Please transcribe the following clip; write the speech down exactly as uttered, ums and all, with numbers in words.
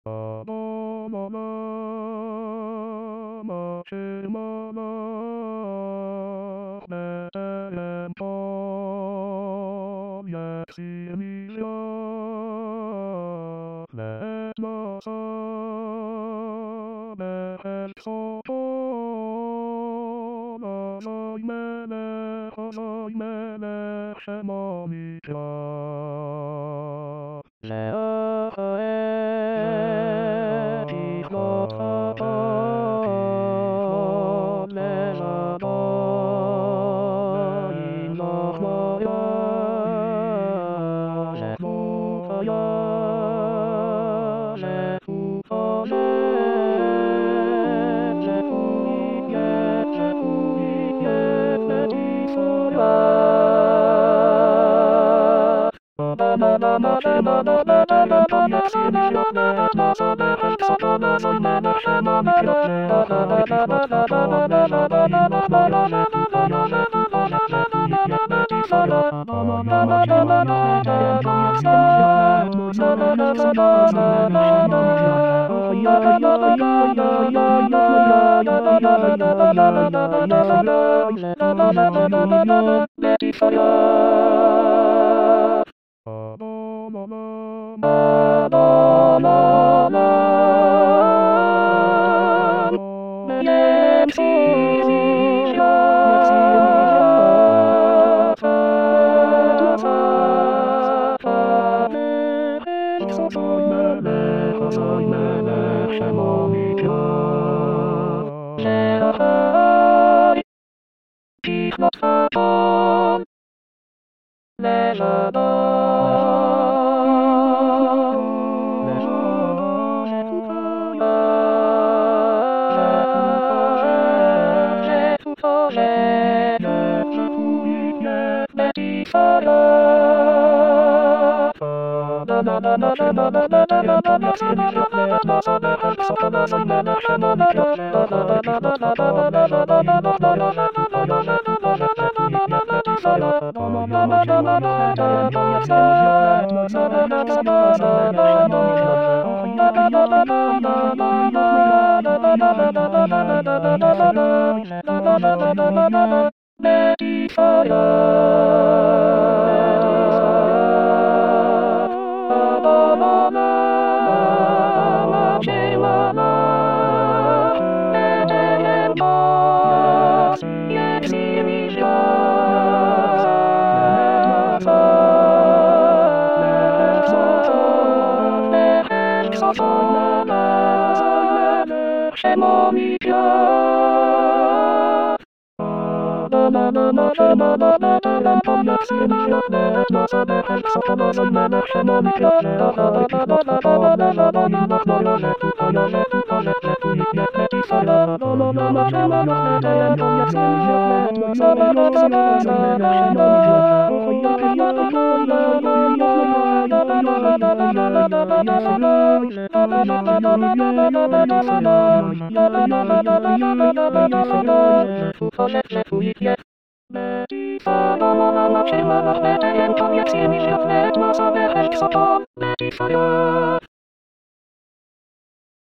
A ma ma ma ma czy ma ma Betlem to jest mi świat, lecz na samych Sodoma zajmę, zajmę szemami świat. Że ci chłopca me zadoi no moja, że kupa ja, że kupa że twój jest, że twój jest, że ci swoja. Na na na na na na na na to jak się mi światne, na sobie chętko to na zajmę się mamy światne. Na na na na na na na na na na na na moja, że kupa ja, że kupa że że tu jest, że ci swoja. Na na na na na na na to jak się mi światne, na na na na na na na na oh ja ja ja ja ja ja ja ja ja ja ja ja ja ci swoja. A ma ma ma La la la la Wiem si świat, że ahoj, cicho twój leża na na na na na na na na na na się mi światne, na sobie chętko to na zajmę się mamy światne. Na na na na na na na na na na na na moja, że kupa ja, że kupa że że tu jest, że ci swoja. Na na na na na na na na to jak się mi światne, na na na na na na na na oh ja ja ja ja ja ja ja na na na na na na na na na na na na na na na na na na że ci swoja. Szemami świat. Na na na na na na na na na na to jak się mi światne, na sobie chętko to na zajmę szemami światne. Na na na na na na na na na na na moja, że kupa ja, że kupa że że tu jest, że ci swoja. Na na na na na na na na to jak się mi światne, na sobie chętko to na zajmę szemami światne. Oh ja ja ja ja ja ja ja Betty